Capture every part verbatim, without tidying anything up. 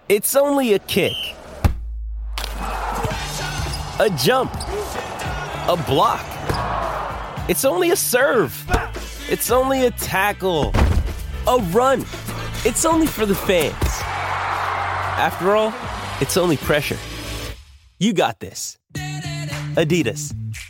It's only a kick, a jump, a block. It's only a serve. It's only a tackle, a run. It's only for the fans. After all, it's only pressure. You got this. Adidas.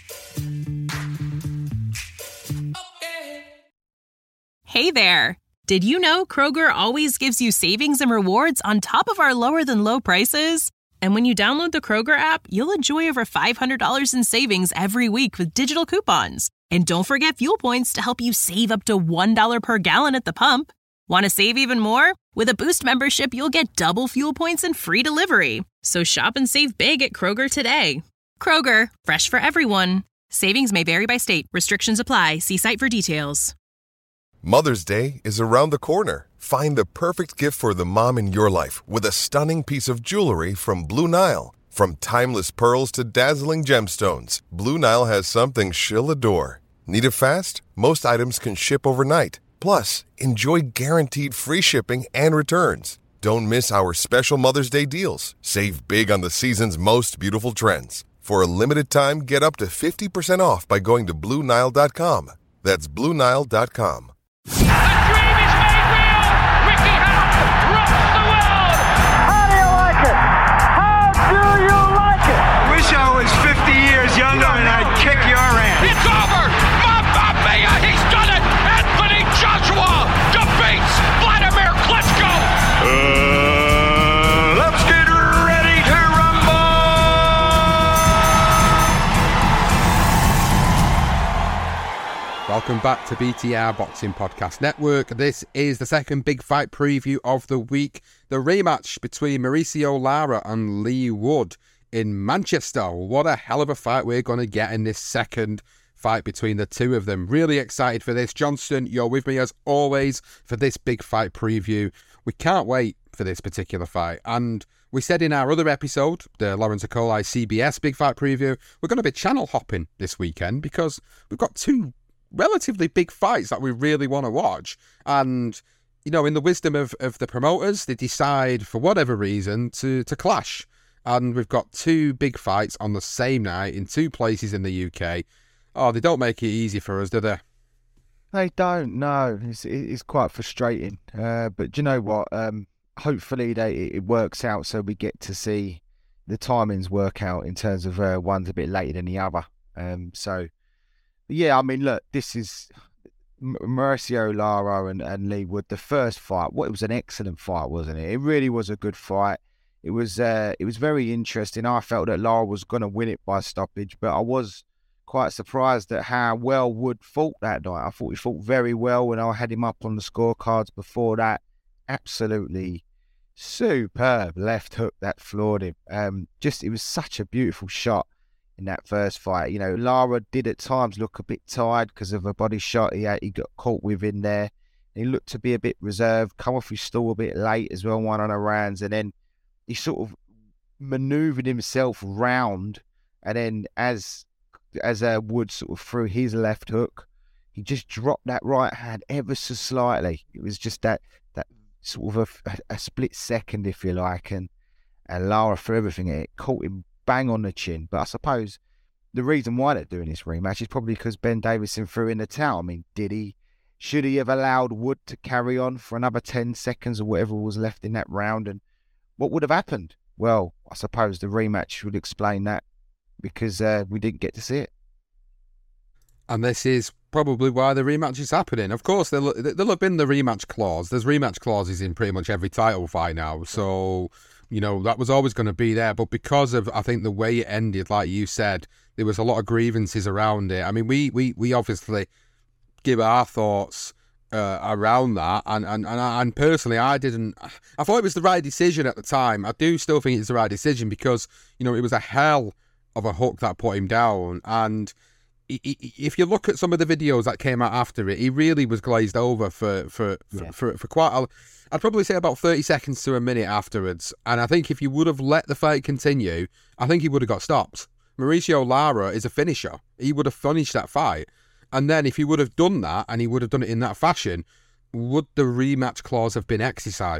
Hey there. Did you know Kroger always gives you savings and rewards on top of our lower than low prices? And when you download the Kroger app, you'll enjoy over five hundred dollars in savings every week with digital coupons. And don't forget fuel points to help you save up to one dollar per gallon at the pump. Want to save even more? With a Boost membership, you'll get double fuel points and free delivery. So shop and save big at Kroger today. Kroger, fresh for everyone. Savings may vary by state. Restrictions apply. See site for details. Mother's Day is around the corner. Find the perfect gift for the mom in your life with a stunning piece of jewelry from Blue Nile. From timeless pearls to dazzling gemstones, Blue Nile has something she'll adore. Need it fast? Most items can ship overnight. Plus, enjoy guaranteed free shipping and returns. Don't miss our special Mother's Day deals. Save big on the season's most beautiful trends. For a limited time, get up to fifty percent off by going to Blue Nile dot com. That's Blue Nile dot com. The dream is made real! Ricky Hatton rocks the world! How do you like it? How do you like it? Wish I was fifty years younger and I'd kick your ass. It's over! Mamma mia! He's done it! Anthony Joshua defeats Vladimir Klitschko! Uh, let's get ready to rumble! Welcome back to B T R Boxing Podcast Network. This is the second big fight preview of the week. The rematch between Mauricio Lara and Leigh Wood in Manchester. What a hell of a fight we're going to get in this second fight between the two of them. Really excited for this. Johnston, you're with me as always for this big fight preview. We can't wait for this particular fight. And we said in our other episode, the Lawrence Okolie C B S big fight preview, we're going to be channel hopping this weekend because we've got two relatively big fights that we really want to watch. And, you know, in the wisdom of, of the promoters, they decide for whatever reason to, to clash. And we've got two big fights on the same night in two places in the U K. Oh, they don't make it easy for us, do they? They don't, no. It's, it's quite frustrating. Uh, but do you know what? Um, hopefully they, it works out so we get to see the timings work out in terms of uh, one's a bit later than the other. Um, so, yeah, I mean, look, this is Mauricio Lara and, and Leigh Wood, the first fight. What, it was an excellent fight, wasn't it? It really was a good fight. It was uh, it was very interesting. I felt that Lara was going to win it by stoppage, but I was quite surprised at how well Wood fought that night. I thought he fought very well when I had him up on the scorecards before that. Absolutely superb left hook that floored him. Um, just, it was such a beautiful shot in that first fight. You know, Lara did at times look a bit tired because of a body shot he had, he got caught with in there. He looked to be a bit reserved, come off his stool a bit late as well, one on the rounds, and then he sort of manoeuvred himself round, and then as as uh, Wood sort of threw his left hook, he just dropped that right hand ever so slightly. It was just that that sort of a, a split second, if you like, and, and Lara threw everything at it, caught him bang on the chin. But I suppose the reason why they're doing this rematch is probably because Ben Davison threw in the towel. I mean, did he? Should he have allowed Wood to carry on for another ten seconds or whatever was left in that round? And what would have happened? Well, I suppose the rematch would explain that, because uh, we didn't get to see it. And this is probably why the rematch is happening. Of course, there'll, there'll have been the rematch clause. There's rematch clauses in pretty much every title fight now. So, you know, that was always going to be there. But because of, I think, the way it ended, like you said, there was a lot of grievances around it. I mean, we we, we obviously give our thoughts Uh, around that, and, and and and personally, I didn't. I thought it was the right decision at the time. I do still think it's the right decision because, you know, it was a hell of a hook that put him down. And he, he, if you look at some of the videos that came out after it, he really was glazed over for for for, yeah. for, for quite a. I'd probably say about thirty seconds to a minute afterwards. And I think if you would have let the fight continue, I think he would have got stopped. Mauricio Lara is a finisher. He would have finished that fight. And then if he would have done that, and he would have done it in that fashion, would the rematch clause have been exercised?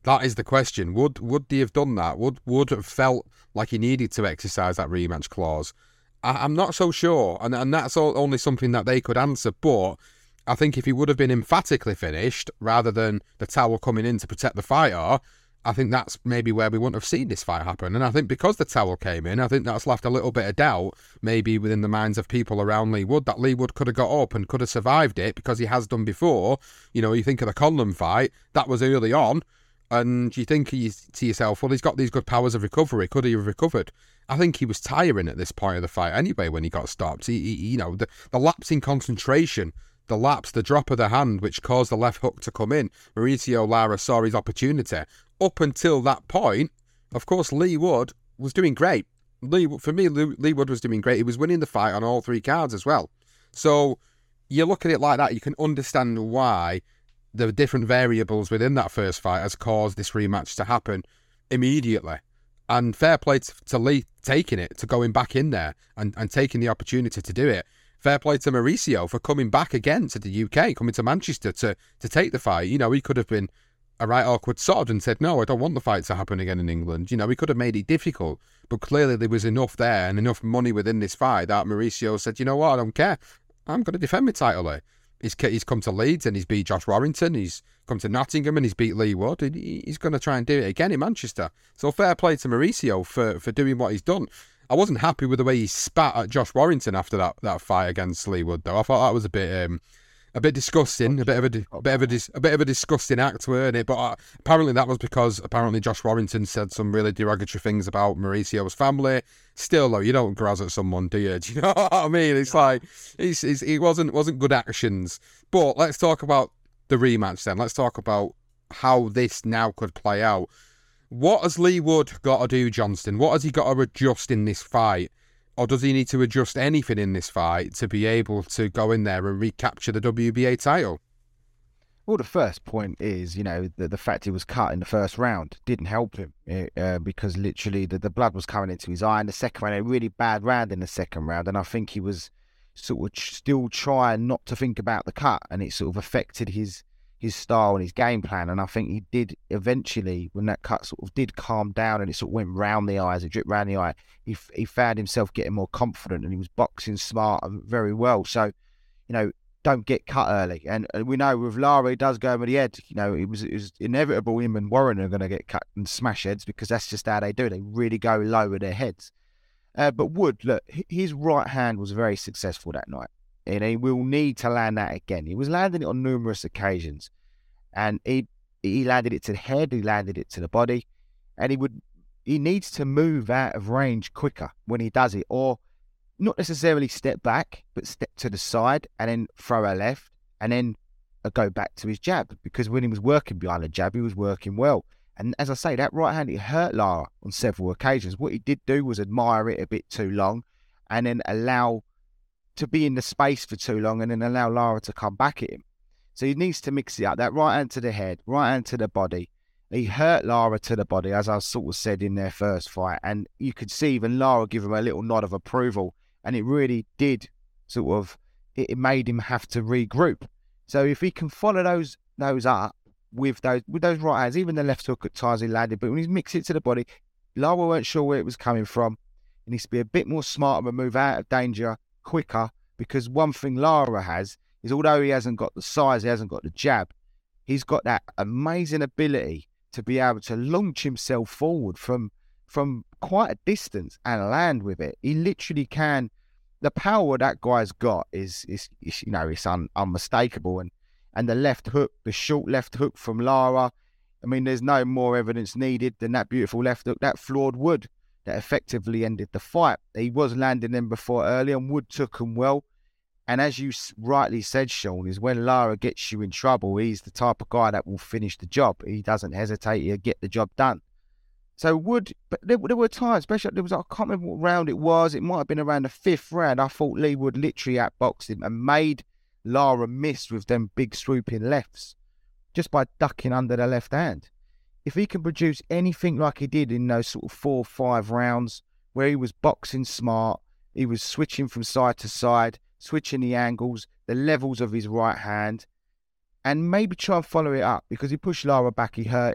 That is the question. Would would he have done that? Would Wood have felt like he needed to exercise that rematch clause? I, I'm not so sure, and and that's all, only something that they could answer. But I think if he would have been emphatically finished rather than the towel coming in to protect the fighter, I think that's maybe where we wouldn't have seen this fight happen. And I think because the towel came in, I think that's left a little bit of doubt, maybe within the minds of people around Leigh Wood, that Leigh Wood could have got up and could have survived it because he has done before. You know, you think of the Conlan fight, that was early on, and you think to yourself, well, he's got these good powers of recovery. Could he have recovered? I think he was tiring at this point of the fight anyway when he got stopped. He, he you know, the, the lapse in concentration, the lapse, the drop of the hand, which caused the left hook to come in. Mauricio Lara saw his opportunity. Up until that point, of course, Leigh Wood was doing great. Leigh, for me, Leigh Wood was doing great. He was winning the fight on all three cards as well. So you look at it like that, you can understand why the different variables within that first fight has caused this rematch to happen immediately. And fair play to, to Leigh taking it, to going back in there and, and taking the opportunity to do it. Fair play to Mauricio for coming back again to the U K, coming to Manchester to, to take the fight. You know, he could have been a right awkward sod and said, no, I don't want the fight to happen again in England. You know, he could have made it difficult, but clearly there was enough there and enough money within this fight that Mauricio said, you know what, I don't care. I'm going to defend my title here. He's, he's come to Leeds and he's beat Josh Warrington. He's come to Nottingham and he's beat Leigh Wood. He's going to try and do it again in Manchester. So fair play to Mauricio for, for doing what he's done. I wasn't happy with the way he spat at Josh Warrington after that, that fight against Leigh Wood, though. I thought that was a bit um, a bit disgusting, a bit of a, a bit of a, dis, a bit of a disgusting act, weren't it? But uh, apparently that was because apparently Josh Warrington said some really derogatory things about Mauricio's family. Still, though, you don't grazz at someone, do you? Do you know what I mean? It's like he's, he's, he wasn't wasn't good actions. But let's talk about the rematch then. Let's talk about how this now could play out. What has Leigh Wood got to do, Johnston? What has he got to adjust in this fight? Or does he need to adjust anything in this fight to be able to go in there and recapture the W B A title? Well, the first point is, you know, the, the fact he was cut in the first round didn't help him uh, because literally the, the blood was coming into his eye. In the second round, a really bad round in the second round. And I think he was sort of still trying not to think about the cut, and it sort of affected his his style and his game plan. And I think he did eventually, when that cut sort of did calm down and it sort of went round the eyes, it dripped round the eye, he he found himself getting more confident and he was boxing smart and very well. So, you know, don't get cut early. And, and we know with Lara, he does go over the head. You know, it was, it was inevitable him and Warren are going to get cut and smash heads because that's just how they do. They really go low with their heads. Uh, but Wood, look, his right hand was very successful that night. And he will need to land that again. He was landing it on numerous occasions. And he he landed it to the head, he landed it to the body. And he would he needs to move out of range quicker when he does it. Or not necessarily step back, but step to the side and then throw a left and then go back to his jab. Because when he was working behind the jab, he was working well. And as I say, that right hand, it hurt Lara on several occasions. What he did do was admire it a bit too long and then allow to be in the space for too long and then allow Lara to come back at him. So he needs to mix it up. That right hand to the head, right hand to the body. He hurt Lara to the body, as I sort of said in their first fight. And you could see even Lara give him a little nod of approval. And it really did sort of, it made him have to regroup. So if he can follow those those up with those with those right hands, even the left hook at times he landed, but when he's mixed it to the body, Lara weren't sure where it was coming from. He needs to be a bit more smart and move out of danger quicker, because one thing Lara has is, although he hasn't got the size, he hasn't got the jab, he's got that amazing ability to be able to launch himself forward from from quite a distance and land with it. He literally can. The power that guy's got is, is, is you know, it's un, unmistakable. And, and the left hook, the short left hook from Lara, I mean, there's no more evidence needed than that beautiful left hook that floored Wood, that effectively ended the fight. He was landing them before early and Wood took them well. And as you rightly said, Sean, is when Lara gets you in trouble, he's the type of guy that will finish the job. He doesn't hesitate, he'll get the job done. So Wood, but there, there were times, especially, there was, I can't remember what round it was, it might have been around the fifth round, I thought Leigh Wood literally outboxed him and made Lara miss with them big swooping lefts, just by ducking under the left hand. If he can produce anything like he did in those sort of four or five rounds, where he was boxing smart, he was switching from side to side, switching the angles, the levels of his right hand, and maybe try and follow it up, because he pushed Lara back, he hurt him.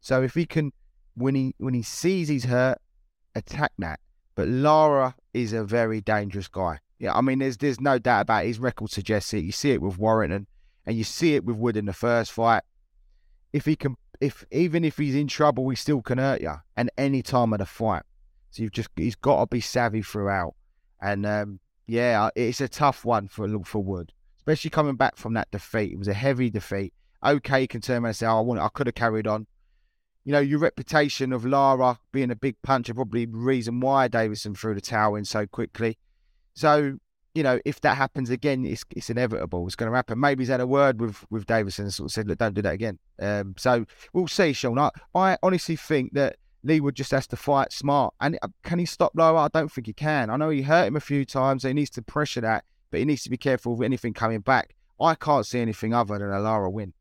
So if he can, when he when he sees he's hurt, attack that. But Lara is a very dangerous guy. Yeah, I mean, there's there's no doubt about it. His record suggests it. You see it with Warrington, and you see it with Wood in the first fight. If he can, if even if he's in trouble, he still can hurt you, and any time of the fight. So you've just he's got to be savvy throughout. And um, yeah, it's a tough one for for Wood, especially coming back from that defeat. It was a heavy defeat. Okay, you can turn around and say, oh, I want, I could have carried on. You know, your reputation of Lara being a big puncher, probably the reason why Davison threw the towel in so quickly. So, you know, if that happens again, it's it's inevitable. It's going to happen. Maybe he's had a word with, with Davison and sort of said, look, don't do that again. Um, so we'll see, Sean. I, I honestly think that Lee Wood just has to fight smart. And can he stop Lara? I don't think he can. I know he hurt him a few times. So he needs to pressure that, but he needs to be careful of anything coming back. I can't see anything other than a Lara win.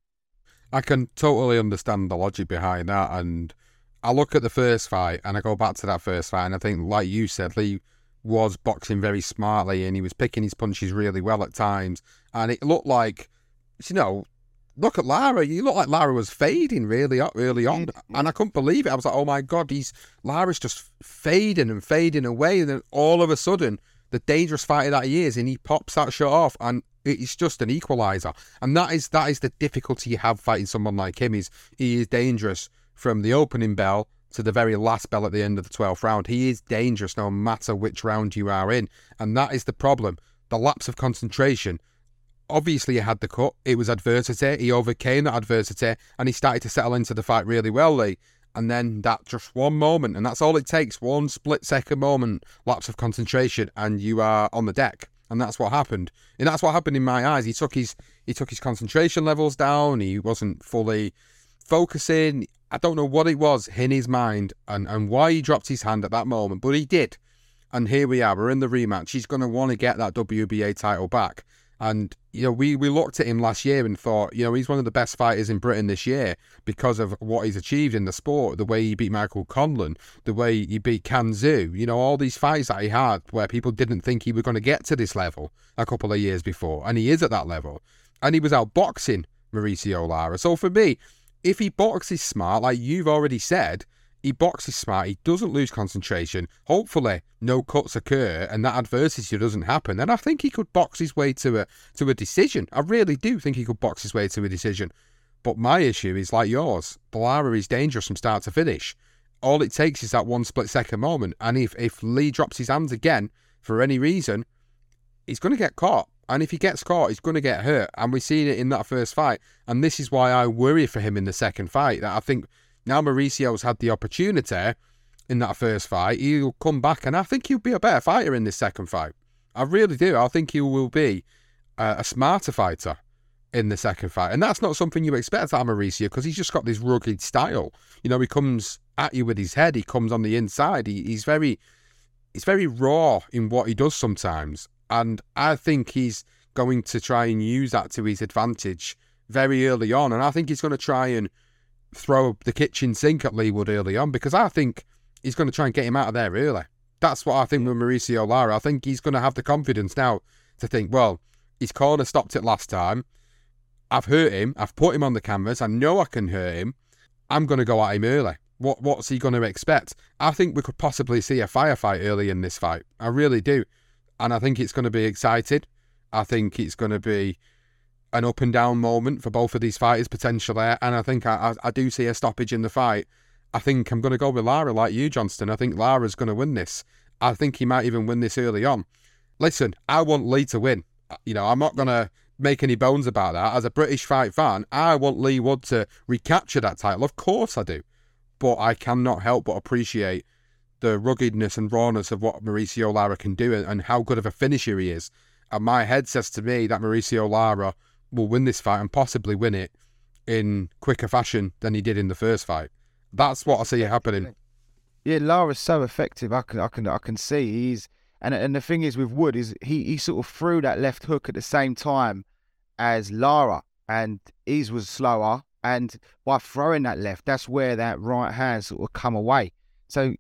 I can totally understand the logic behind that, and I look at the first fight and I go back to that first fight and I think, like you said, Lee was boxing very smartly and he was picking his punches really well at times, and it looked like, you know, look at Lara, you look like Lara was fading really early on, and I couldn't believe it. I was like, oh my God, he's Lara's just fading and fading away, and then all of a sudden, the dangerous fighter that he is, and he pops that shot off, and it's just an equaliser. And that is that is the difficulty you have fighting someone like him, is he is dangerous from the opening bell to the very last bell at the end of the twelfth round. He is dangerous no matter which round you are in, and that is the problem. The lapse of concentration. Obviously, he had the cut. It was adversity. He overcame that adversity, and he started to settle into the fight really well, Lee. And then that just one moment, and that's all it takes, one split-second moment, lapse of concentration, and you are on the deck. And that's what happened. And that's what happened in my eyes. He took his he took his concentration levels down. He wasn't fully focusing. I don't know what it was in his mind and, and why he dropped his hand at that moment, but he did. And here we are. We're in the rematch. He's going to want to get that W B A title back. And, you know, we, we looked at him last year and thought, you know, he's one of the best fighters in Britain this year because of what he's achieved in the sport, the way he beat Michael Conlan, the way he beat Can Xu, you know, all these fights that he had where people didn't think he was going to get to this level a couple of years before. And he is at that level. And he was outboxing Mauricio Lara. So for me, if he boxes smart, like you've already said, he boxes smart, he doesn't lose concentration, hopefully no cuts occur and that adversity doesn't happen, then I think he could box his way to a to a decision. I really do think he could box his way to a decision. But my issue is like yours. Lara is dangerous from start to finish. All it takes is that one split second moment, and if, if Lee drops his hands again for any reason, he's going to get caught. And if he gets caught, he's going to get hurt. And we've seen it in that first fight. And this is why I worry for him in the second fight, that I think now Mauricio's had the opportunity in that first fight, he'll come back, and I think he'll be a better fighter in this second fight. I really do. I think he will be a, a smarter fighter in the second fight. And that's not something you expect out of Mauricio, because he's just got this rugged style. You know, he comes at you with his head, he comes on the inside. He, he's very he's very raw in what he does sometimes. And I think he's going to try and use that to his advantage very early on. And I think he's going to try and throw the kitchen sink at Lee Wood early on, because I think he's going to try and get him out of there early. That's what I think with Mauricio Lara. I think he's going to have the confidence now to think, well, his corner stopped it last time. I've hurt him. I've put him on the canvas. I know I can hurt him. I'm going to go at him early. What What's he going to expect? I think we could possibly see a firefight early in this fight. I really do. And I think it's going to be exciting. I think it's going to be an up and down moment for both of these fighters potentially, and I think I, I, I do see a stoppage in the fight. I think I'm going to go with Lara like you, Johnston. I think Lara's going to win this. I think he might even win this early on. Listen, I want Lee to win. You know, I'm not going to make any bones about that. As a British fight fan, I want Lee Wood to recapture that title. Of course I do. But I cannot help but appreciate the ruggedness and rawness of what Mauricio Lara can do and, and how good of a finisher he is. And my head says to me that Mauricio Lara will win this fight and possibly win it in quicker fashion than he did in the first fight. That's what I see happening. Yeah, Lara's so effective. I can, I can, I can see he's, and and the thing is with Wood is he he sort of threw that left hook at the same time as Lara, and his was slower. And by throwing that left, that's where that right hand sort of come away. So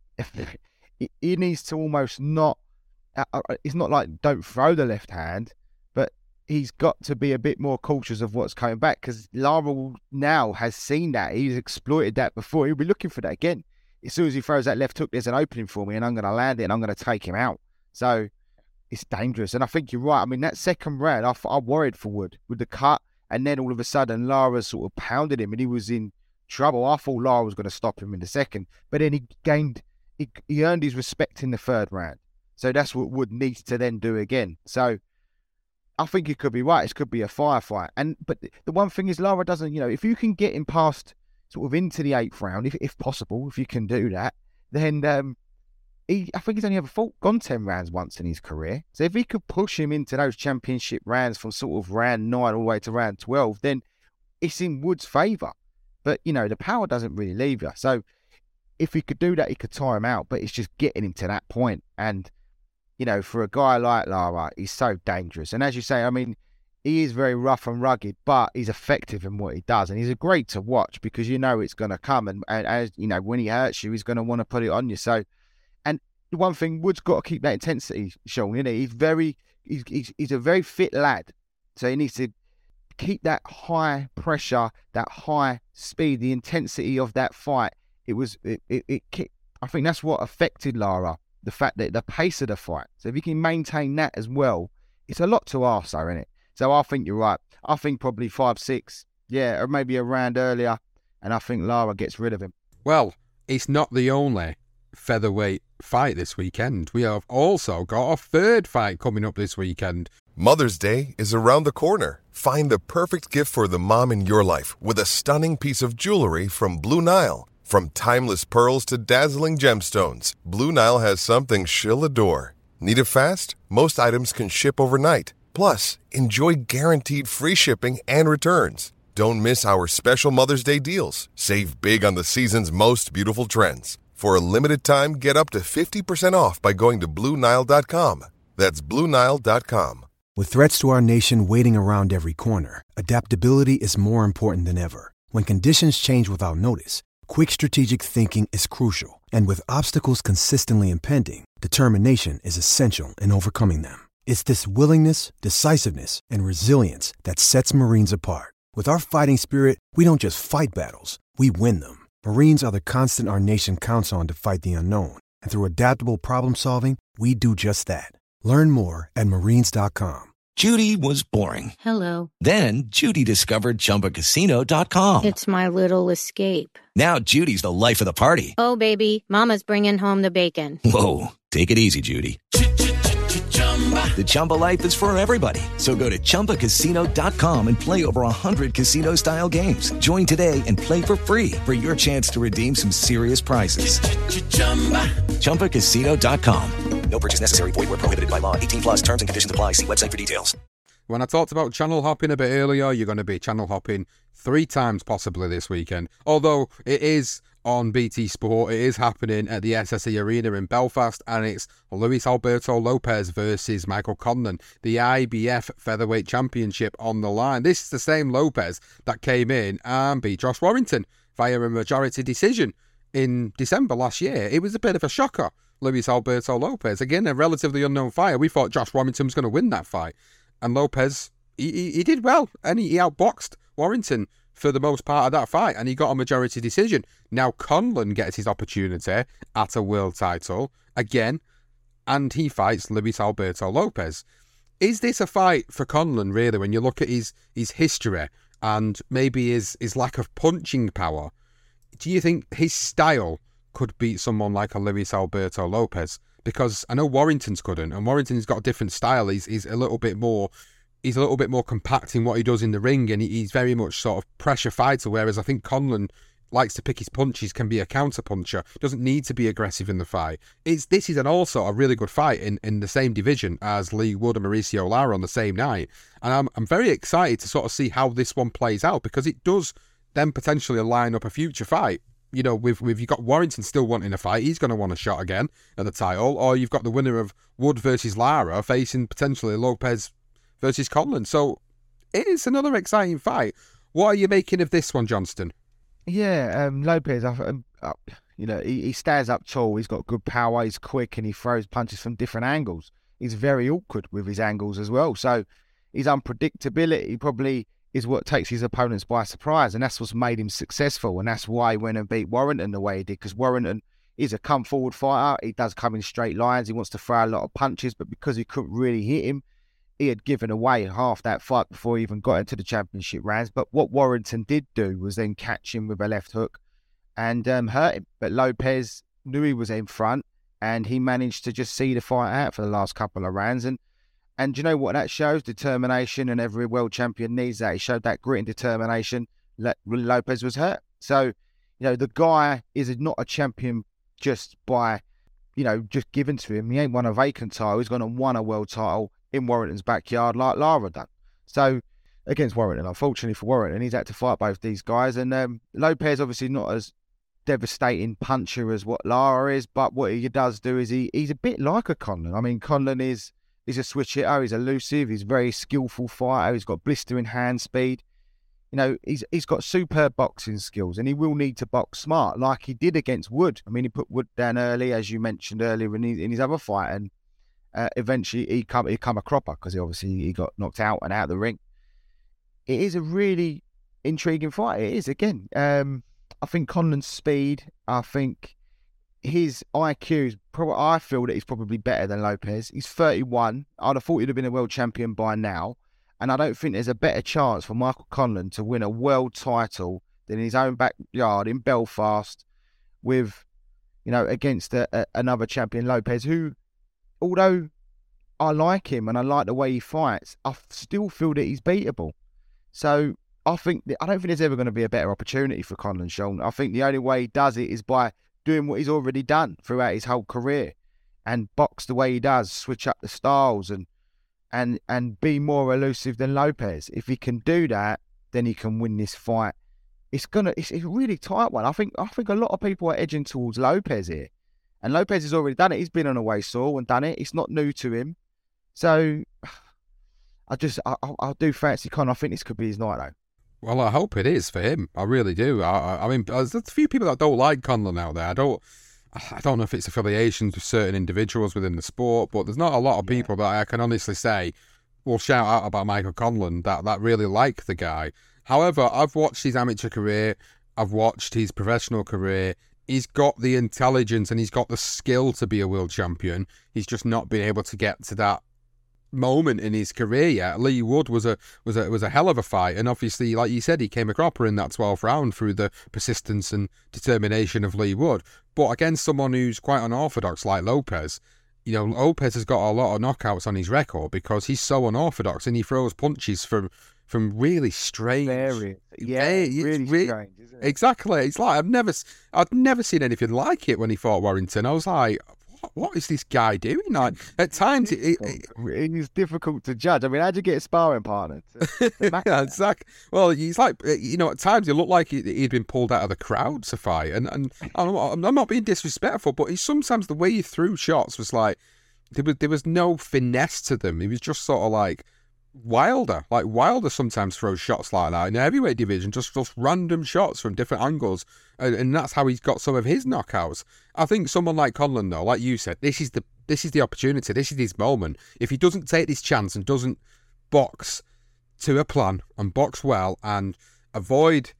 he needs to almost not. It's not like don't throw the left hand, but he's got to be a bit more cautious of what's coming back, because Lara now has seen that. He's exploited that before. He'll be looking for that again. As soon as he throws that left hook, there's an opening for me, and I'm going to land it, and I'm going to take him out. So it's dangerous. And I think you're right. I mean, that second round, I, I worried for Wood with the cut, and then all of a sudden, Lara sort of pounded him, and he was in trouble. I thought Lara was going to stop him in the second, but then he gained, he, he earned his respect in the third round. So that's what Wood needs to then do again. So I think it could be right. It could be a firefight. And but the one thing is, Lara doesn't, you know, if you can get him past sort of into the eighth round, if if possible, if you can do that, then um, he, I think he's only ever fought, gone ten rounds once in his career. So if he could push him into those championship rounds from sort of round nine all the way to round twelve, then it's in Wood's favour. But, you know, the power doesn't really leave you. So if he could do that, he could tire him out. But it's just getting him to that point. And, you know, for a guy like Lara, he's so dangerous. And as you say, I mean, he is very rough and rugged, but he's effective in what he does. And he's a great to watch because you know it's going to come. And, and as you know, when he hurts you, he's going to want to put it on you. So, and the one thing, Wood's got to keep that intensity, Sean, isn't he? He's very, he's, he's, he's a very fit lad. So he needs to keep that high pressure, that high speed, the intensity of that fight. It was, it, it, it I think that's what affected Lara, the fact that the pace of the fight. So if you can maintain that as well, it's a lot to ask, though, isn't it? So I think you're right. I think probably five, six, yeah, or maybe a round earlier, and I think Lara gets rid of him. Well, it's not the only featherweight fight this weekend. We have also got a third fight coming up this weekend. Mother's Day is around the corner. Find the perfect gift for the mom in your life with a stunning piece of jewelry from Blue Nile. From timeless pearls to dazzling gemstones, Blue Nile has something she'll adore. Need it fast? Most items can ship overnight. Plus, enjoy guaranteed free shipping and returns. Don't miss our special Mother's Day deals. Save big on the season's most beautiful trends. For a limited time, get up to fifty percent off by going to Blue Nile dot com. That's Blue Nile dot com. With threats to our nation waiting around every corner, adaptability is more important than ever. When conditions change without notice, quick strategic thinking is crucial. And with obstacles consistently impending, determination is essential in overcoming them. It's this willingness, decisiveness, and resilience that sets Marines apart. With our fighting spirit, we don't just fight battles, we win them. Marines are the constant our nation counts on to fight the unknown. And through adaptable problem solving, we do just that. Learn more at marines dot com. Judy was boring. Hello. Then Judy discovered Chumba Casino dot com. It's my little escape. Now Judy's the life of the party. Oh, baby, mama's bringing home the bacon. Whoa, take it easy, Judy. The Chumba life is for everybody. So go to Chumba Casino dot com and play over one hundred casino-style games. Join today and play for free for your chance to redeem some serious prizes. Chumba Casino dot com. No purchase necessary. Void where prohibited by law. eighteen plus terms and conditions apply. See website for details. When I talked about channel hopping a bit earlier, you're going to be channel hopping three times possibly this weekend. Although it is on B T Sport, it is happening at the S S E Arena in Belfast, and it's Luis Alberto Lopez versus Michael Conlan, the I B F Featherweight Championship on the line. This is the same Lopez that came in and beat Josh Warrington via a majority decision in December last year. It was a bit of a shocker. Luis Alberto Lopez, again, a relatively unknown fighter. We thought Josh Warrington was going to win that fight. And Lopez, he, he, he did well, and he, he outboxed Warrington for the most part of that fight, and he got a majority decision. Now Conlan gets his opportunity at a world title again, and he fights Luis Alberto Lopez. Is this a fight for Conlan, really, when you look at his, his history and maybe his, his lack of punching power? Do you think his style could beat someone like a Luis Alberto Lopez? Because I know Warrington's couldn't, and Warrington's got a different style. He's he's a little bit more, he's a little bit more compact in what he does in the ring, and he's very much sort of pressure fighter. Whereas I think Conlan likes to pick his punches, can be a counter puncher, doesn't need to be aggressive in the fight. It's this is an also a really good fight in, in the same division as Lee Wood and Mauricio Lara on the same night, and I'm I'm very excited to sort of see how this one plays out, because it does then potentially line up a future fight. You know, with, with you've got Warrington still wanting a fight, he's going to want a shot again at the title, or you've got the winner of Wood versus Lara facing potentially Lopez versus Conlan. So it is another exciting fight. What are you making of this one, Johnston? Yeah, um, Lopez, um, uh, you know, he, he stands up tall, he's got good power, he's quick, and he throws punches from different angles. He's very awkward with his angles as well. So his unpredictability probably is what takes his opponents by surprise, and that's what's made him successful, and that's why he went and beat Warrington the way he did, because Warrington is a come-forward fighter. He does come in straight lines. He wants to throw a lot of punches, but because he couldn't really hit him, he had given away half that fight before he even got into the championship rounds. But what Warrington did do was then catch him with a left hook and um, hurt him. But Lopez knew he was in front, and he managed to just see the fight out for the last couple of rounds. And And do you know what that shows? Determination, and every world champion needs that. He showed that grit and determination. Lopez was hurt. So, you know, the guy is not a champion just by, you know, just given to him. He ain't won a vacant title. He's gone and won a world title in Warrington's backyard like Lara done. So, against Warrington, unfortunately for Warrington, he's had to fight both these guys. And um, Lopez, obviously not as devastating puncher as what Lara is, but what he does do is he he's a bit like a Conlan. I mean, Conlan is... He's a switch hitter, he's elusive, he's a very skillful fighter, he's got blistering hand speed. You know, he's he's got superb boxing skills, and he will need to box smart like he did against Wood. I mean, he put Wood down early, as you mentioned earlier in his, in his other fight, and uh, eventually he come, he come a cropper because he obviously he got knocked out and out of the ring. It is a really intriguing fight. It is, again. Um, I think Conlan's speed, I think... his I Q is probably, I feel that he's probably better than Lopez. He's thirty-one. I'd have thought he'd have been a world champion by now. And I don't think there's a better chance for Michael Conlan to win a world title than in his own backyard in Belfast with, you know, against a, a, another champion, Lopez, who, although I like him and I like the way he fights, I still feel that he's beatable. So I think, that, I don't think there's ever going to be a better opportunity for Conlan, Sean. I think the only way he does it is by doing what he's already done throughout his whole career and box the way he does, switch up the styles and and and be more elusive than Lopez. If he can do that, then he can win this fight. It's gonna it's, it's a really tight one. I think I think a lot of people are edging towards Lopez here. And Lopez has already done it. He's been on a way saw and done it. It's not new to him. So I just I I do fancy Conor. I think this could be his night though. Well, I hope it is for him. I really do. I, I mean, there's a few people that don't like Conlan out there. I don't, I don't know if it's affiliations with certain individuals within the sport, but there's not a lot of people yeah. that I can honestly say will shout out about Michael Conlan that, that really like the guy. However, I've watched his amateur career. I've watched his professional career. He's got the intelligence and he's got the skill to be a world champion. He's just not been able to get to that moment in his career yet. Lee Wood was a was a was a hell of a fight, and obviously, like you said, he came a cropper in that twelfth round through the persistence and determination of Lee Wood. But against someone who's quite unorthodox like Lopez, you know, Lopez has got a lot of knockouts on his record because he's so unorthodox and he throws punches from from really strange, very yeah, very, really re- strange. Isn't it? Exactly. It's like I've never I'd never seen anything like it when he fought Warrington. I was like, what is this guy doing? Like, at times, it, it, it, it's difficult to judge. I mean, how'd you get a sparring partner? To, to yeah, exactly. Well, he's like, you know, at times he looked like he, he'd been pulled out of the crowd to fight. And, and I'm not being disrespectful, but he, sometimes the way he threw shots was like, there was, there was no finesse to them. He was just sort of like Wilder. Like, Wilder sometimes throws shots like that in the heavyweight division, just, just random shots from different angles. And, and that's how he's got some of his knockouts. I think someone like Conlan, though, like you said, this is the this is the opportunity. This is his moment. If he doesn't take this chance and doesn't box to a plan and box well and avoid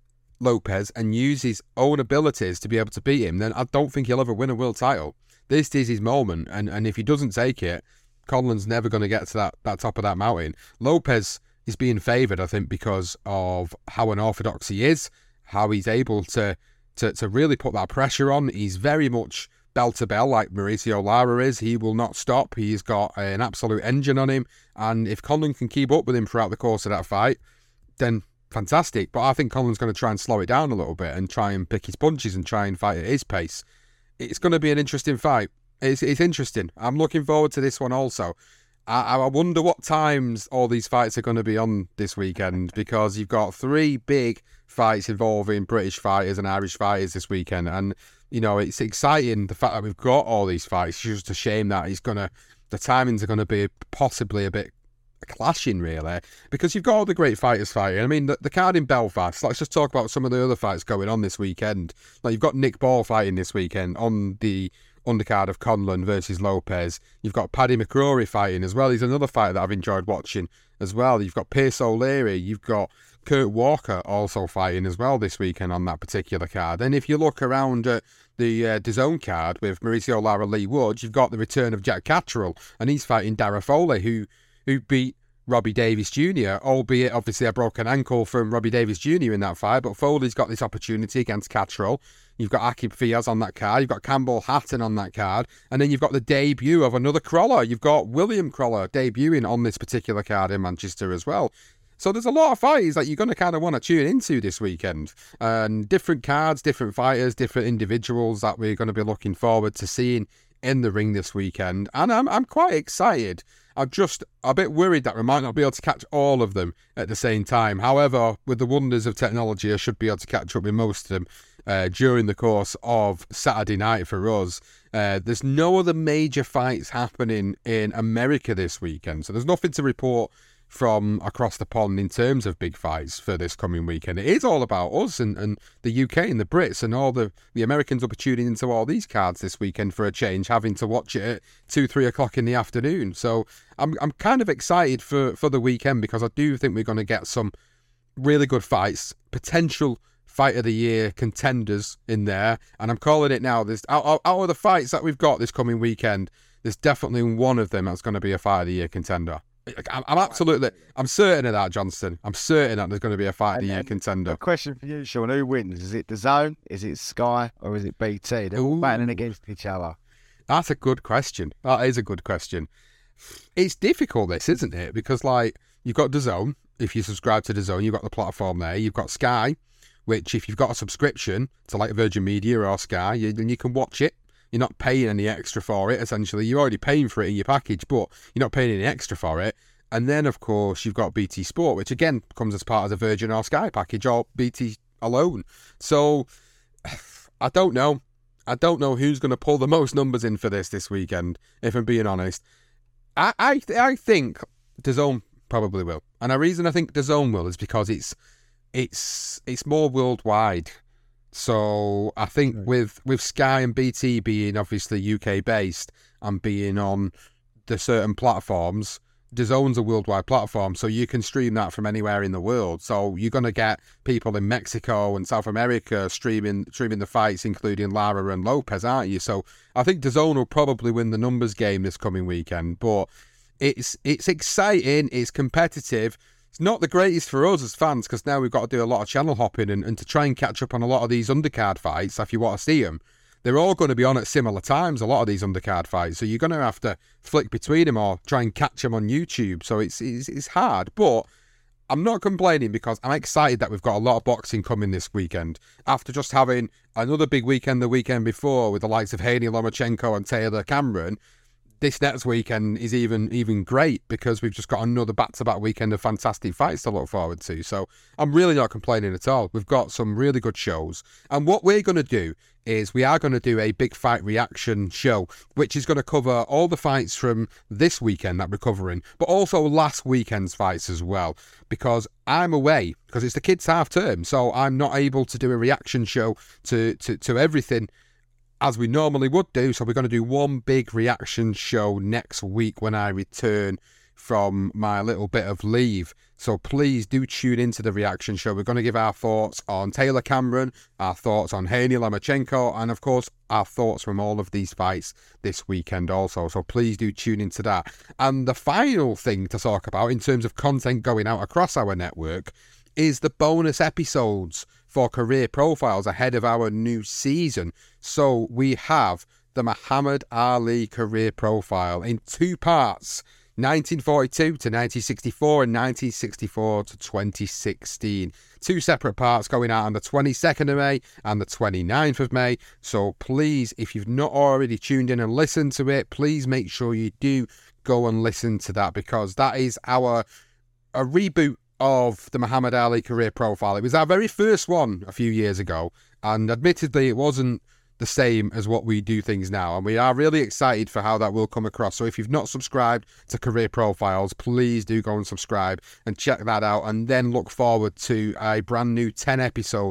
Lopez and use his own abilities to be able to beat him, then I don't think he'll ever win a world title. This is his moment. And, and if he doesn't take it, Conlan's never going to get to that, that top of that mountain. Lopez is being favoured, I think, because of how unorthodox he is, how he's able to, to, to really put that pressure on. He's very much bell to bell like Mauricio Lara is. He will not stop. He's got an absolute engine on him. And if Conlan can keep up with him throughout the course of that fight, then fantastic. But I think Conlan's going to try and slow it down a little bit and try and pick his punches and try and fight at his pace. It's going to be an interesting fight. It's, it's interesting. I'm looking forward to this one also. I, I wonder what times all these fights are going to be on this weekend, because you've got three big fights involving British fighters and Irish fighters this weekend. And, you know, it's exciting, the fact that we've got all these fights. It's just a shame that it's going to, the timings are going to be possibly a bit clashing, really, because you've got all the great fighters fighting. I mean, the, the card in Belfast, let's just talk about some of the other fights going on this weekend. Like, you've got Nick Ball fighting this weekend on the undercard of Conlan versus Lopez. You've got Paddy McCrory fighting as well. He's another fighter that I've enjoyed watching as well. You've got Pierce O'Leary. You've got Kurt Walker also fighting as well this weekend on that particular card. And if you look around at the uh, DAZN card with Mauricio Lara, Lee Wood, you've got the return of Jack Catterall, and he's fighting Dara Foley, who who beat Robbie Davies Junior, albeit obviously a broken ankle from Robbie Davies Junior in that fight, but Foley's got this opportunity against Catterall. You've got Akib Fiaz on that card, you've got Campbell Hatton on that card, and then you've got the debut of another Crawler. You've got William Crawler debuting on this particular card in Manchester as well. So there's a lot of fights that you're going to kind of want to tune into this weekend. And different cards, different fighters, different individuals that we're going to be looking forward to seeing in the ring this weekend. And I'm I'm quite excited. I'm just a bit worried that we might not be able to catch all of them at the same time. However, with the wonders of technology, I should be able to catch up with most of them uh, during the course of Saturday night for us. Uh, there's no other major fights happening in America this weekend, so there's nothing to report from across the pond in terms of big fights for this coming weekend. It is all about us and, and the U K and the Brits, and all the, the Americans will be tuning into all these cards this weekend for a change, having to watch it at two, three o'clock in the afternoon. So I'm I'm kind of excited for, for the weekend, because I do think we're going to get some really good fights, potential fight of the year contenders in there, and I'm calling it now. There's out, out of the fights that we've got this coming weekend, there's definitely one of them that's going to be a fight of the year contender. I'm, I'm absolutely, I'm certain of that, Johnston. I'm certain that there's going to be a fight of the year contender. A question for you, Sean: who wins? Is it DAZN? Is it Sky? Or is it B T? They're all battling against each other. That's a good question. That is a good question. It's difficult, this, isn't it? Because, like, you've got DAZN. If you subscribe to DAZN, you've got the platform there. You've got Sky, which, if you've got a subscription to, like, Virgin Media or Sky, you, then you can watch it. You're not paying any extra for it, essentially. You're already paying for it in your package, but you're not paying any extra for it. And then, of course, you've got B T Sport, which, again, comes as part of the Virgin or Sky package, or B T alone. So, I don't know. I don't know who's going to pull the most numbers in for this this weekend, if I'm being honest. I I, I think DAZN probably will. And the reason I think DAZN will is because it's it's it's more worldwide. So I think right. with, with Sky and B T being obviously U K based and being on the certain platforms, DAZN's a worldwide platform, so you can stream that from anywhere in the world. So you're going to get people in Mexico and South America streaming streaming the fights, including Lara and Lopez, aren't you? So I think DAZN will probably win the numbers game this coming weekend. But it's it's exciting, it's competitive. It's not the greatest for us as fans, because now we've got to do a lot of channel hopping and, and to try and catch up on a lot of these undercard fights, if you want to see them. They're all going to be on at similar times, a lot of these undercard fights, so you're going to have to flick between them or try and catch them on YouTube. So it's, it's, it's hard, but I'm not complaining, because I'm excited that we've got a lot of boxing coming this weekend. After just having another big weekend the weekend before with the likes of Haney Lomachenko and Taylor Cameron, this next weekend is even even great, because we've just got another back-to-back weekend of fantastic fights to look forward to. So I'm really not complaining at all. We've got some really good shows. And what we're going to do is we are going to do a big fight reaction show, which is going to cover all the fights from this weekend that we're covering, but also last weekend's fights as well, because I'm away, because it's the kids' half term, so I'm not able to do a reaction show to, to, to everything as we normally would do. So we're going to do one big reaction show next week when I return from my little bit of leave. So please do tune into the reaction show. We're going to give our thoughts on Taylor Cameron, our thoughts on Haney Lomachenko, and of course our thoughts from all of these fights this weekend also. So please do tune into that. And the final thing to talk about in terms of content going out across our network is the bonus episodes for career profiles ahead of our new season. So we have the Muhammad Ali career profile in two parts, nineteen forty-two to nineteen sixty-four and nineteen sixty-four to twenty sixteen. Two separate parts going out on the twenty-second of May and the twenty-ninth of May. So please, if you've not already tuned in and listened to it, please make sure you do go and listen to that, because that is our a reboot of the Muhammad Ali career profile. It was our very first one a few years ago, and admittedly it wasn't the same as what we do things now, and we are really excited for how that will come across. So if you've not subscribed to career profiles, please do go and subscribe and check that out, and then look forward to a brand new ten episodes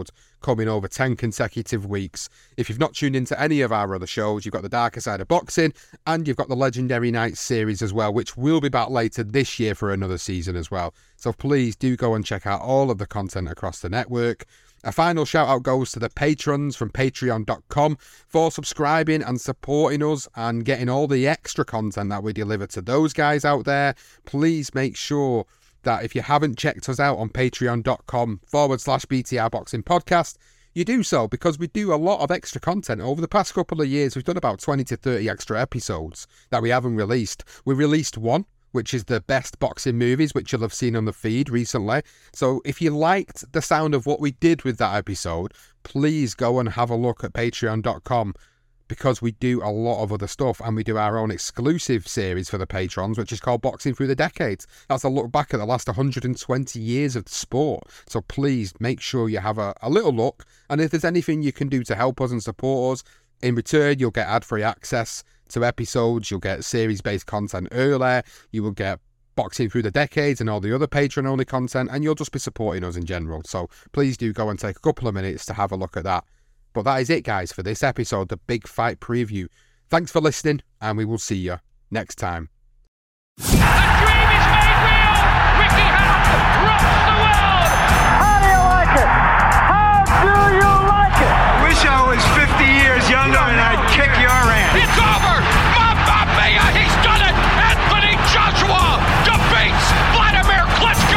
coming over ten consecutive weeks. If you've not tuned into any of our other shows, you've got the Darker Side of Boxing, and you've got the Legendary Nights series as well, which will be back later this year for another season as well. So please do go and check out all of the content across the network. A final shout out goes to the patrons from patreon dot com for subscribing and supporting us and getting all the extra content that we deliver to those guys out there. Please make sure that if you haven't checked us out on patreon dot com forward slash B T R Boxing Podcast, you do so, because we do a lot of extra content. Over the past couple of years, we've done about twenty to thirty extra episodes that we haven't released. We released one, which is the best boxing movies, which you'll have seen on the feed recently. So if you liked the sound of what we did with that episode, please go and have a look at patreon dot com, because we do a lot of other stuff, and we do our own exclusive series for the patrons, which is called Boxing Through the Decades. That's a look back at the last one hundred twenty years of the sport. So please make sure you have a, a little look, and if there's anything you can do to help us and support us, in return you'll get ad-free access to episodes, you'll get series-based content earlier, you will get Boxing Through the Decades and all the other patron-only content, and you'll just be supporting us in general. So please do go and take a couple of minutes to have a look at that. But that is it, guys, for this episode, the Big Fight Preview. Thanks for listening, and we will see you next time. The dream is made real! Ricky Hatton rocks the world! How do you like it? How do you like it? I wish I was fifty years younger and I'd kick your ass. It's over! Mamma Mia! He's done it! Anthony Joshua defeats Vladimir Klitschko!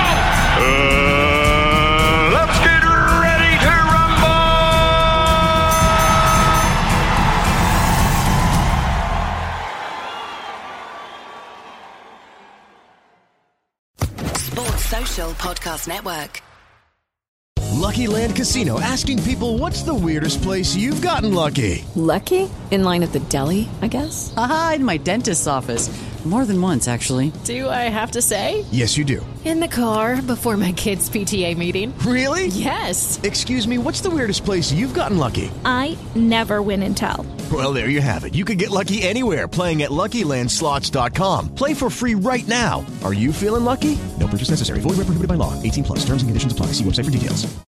Uh, let's get ready to rumble! Sports Social Podcast Network. Lucky Land Casino, asking people, what's the weirdest place you've gotten lucky? Lucky? In line at the deli, I guess? Aha, in my dentist's office. More than once, actually. Do I have to say? Yes, you do. In the car before my kids' P T A meeting. Really? Yes. Excuse me, what's the weirdest place you've gotten lucky? I never win and tell. Well, there you have it. You can get lucky anywhere, playing at Lucky Land Slots dot com. Play for free right now. Are you feeling lucky? No purchase necessary. Void where prohibited by law. eighteen plus. Terms and conditions apply. See website for details.